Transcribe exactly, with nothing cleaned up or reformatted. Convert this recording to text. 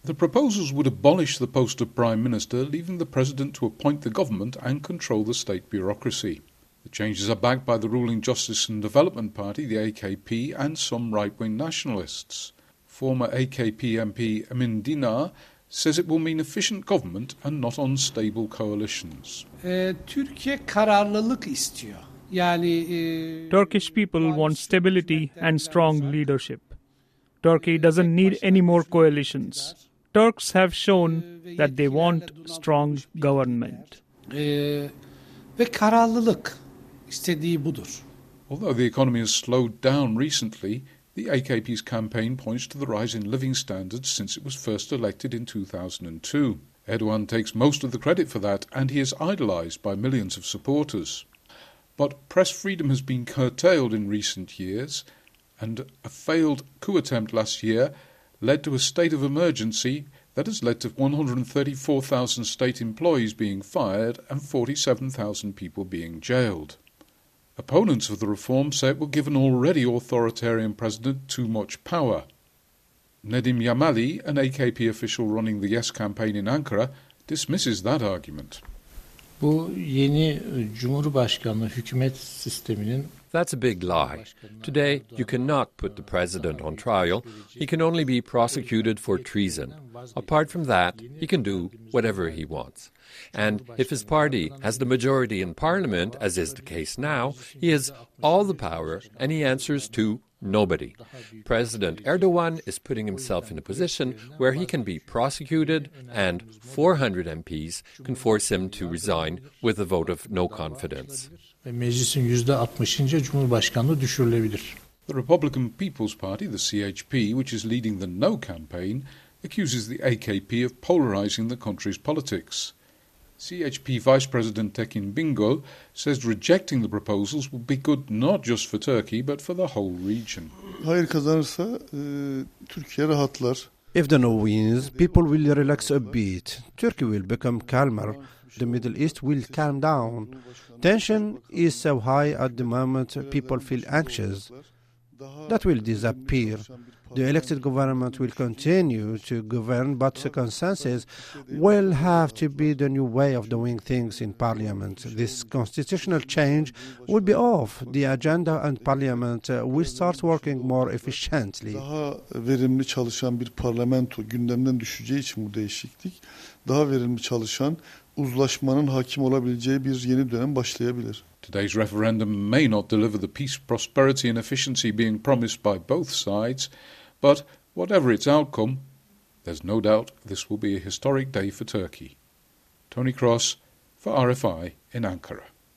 The proposals would abolish the post of Prime Minister, leaving the President to appoint the government and control the state bureaucracy. The changes are backed by the ruling Justice and Development Party, the A K P, and some right-wing nationalists. Former A K P M P Emin Dinar says it will mean efficient government and not unstable coalitions. Ee, Türkiye kararlılık istiyor. Yani e, Turkish people want stability and strong leadership. Turkey doesn't need any more coalitions. Turks have shown that they want strong government. e, ve kararlılık istediği budur. Although the economy has slowed down recently, the A K P's campaign points to the rise in living standards since it was first elected in two thousand two. Erdogan takes most of the credit for that, and he is idolised by millions of supporters. But press freedom has been curtailed in recent years, and a failed coup attempt last year led to a state of emergency that has led to one hundred thirty-four thousand state employees being fired and forty-seven thousand people being jailed. Opponents of the reform say it will give an already authoritarian president too much power. Nedim Yamali, an A K P official running the Yes campaign in Ankara, dismisses that argument. Bu yeni Cumhurbaşkanlığı hükümet sisteminin That's a big lie. Today, you cannot put the president on trial. He can only be prosecuted for treason. Apart from that, he can do whatever he wants. And if his party has the majority in parliament, as is the case now, he has all the power and he answers to nobody. President Erdogan is putting himself in a position where he can be prosecuted and four hundred M Ps can force him to resign with a vote of no confidence. ve meclisin yüzde altmışınca Cumhurbaşkanlığı düşürülebilir. The Republican People's Party, the C H P, which is leading the No campaign, accuses the A K P of polarising the country's politics. C H P Vice President Tekin Bingöl says rejecting the proposals will be good not just for Turkey but for the whole region. Hayır kazanırsa e, Türkiye rahatlar. If the no wins, people will relax a bit. Turkey will become calmer. The Middle East will calm down. Tension is so high at the moment, people feel anxious. That will disappear. The elected government will continue to govern, but circumstances will have to be the new way of doing things in Parliament. This constitutional change will be off the agenda and Parliament will start working more efficiently. Daha verimli çalışan bir parlamento gündemden düşeceği için bu değişiklik, daha verimli çalışan, uzlaşmanın hakim olabileceği bir yeni dönem başlayabilir. Today's referendum may not deliver the peace, prosperity and efficiency being promised by both sides, but whatever its outcome, there's no doubt this will be a historic day for Turkey. Tony Cross for R F I in Ankara.